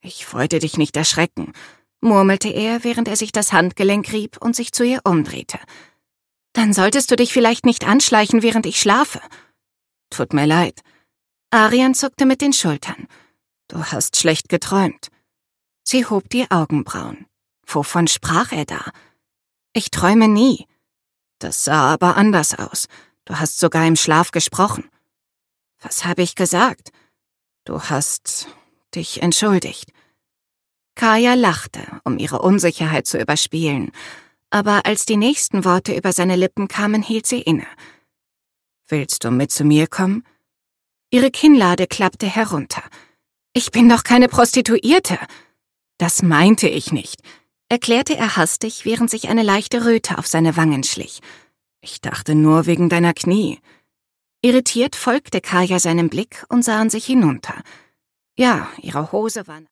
»Ich wollte dich nicht erschrecken«, murmelte er, während er sich das Handgelenk rieb und sich zu ihr umdrehte. »Dann solltest du dich vielleicht nicht anschleichen, während ich schlafe.« »Tut mir leid.« Arian zuckte mit den Schultern. »Du hast schlecht geträumt.« Sie hob die Augenbrauen. Wovon sprach er da? »Ich träume nie.« »Das sah aber anders aus. Du hast sogar im Schlaf gesprochen.« »Was habe ich gesagt?« »Du hast dich entschuldigt.« Kaya lachte, um ihre Unsicherheit zu überspielen, aber als die nächsten Worte über seine Lippen kamen, hielt sie inne. »Willst du mit zu mir kommen?« Ihre Kinnlade klappte herunter. »Ich bin doch keine Prostituierte.« »Das meinte ich nicht«, erklärte er hastig, während sich eine leichte Röte auf seine Wangen schlich. »Ich dachte nur wegen deiner Knie.« Irritiert folgte Kaya seinem Blick und sahen sich hinunter. Ja, ihre Hose war